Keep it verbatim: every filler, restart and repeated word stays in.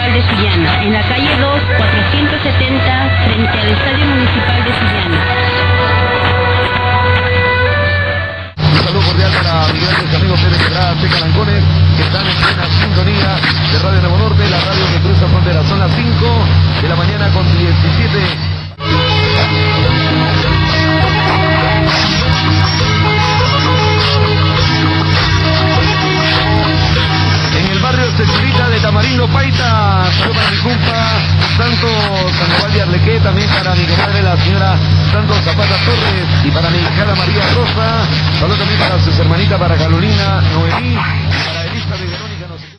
Municipal de Sullana, en la calle dos, cuatrocientos setenta, frente al Estadio Municipal de Sullana. Un saludo cordial para mis grandes amigos Pérez Estrada, Seca Lancones, que están en plena sintonía de Radio Nuevo Norte, la radio que cruza fronteras. Son las cinco de la mañana con diecisiete. Barrio Señorita de Tamarindo Paita, saludos para mi compa Santos Sandoval de Arlequé, también para mi comadre la señora Santos Zapata Torres y para mi hija María Rosa, saludos también para sus hermanitas, para Carolina, Noemí.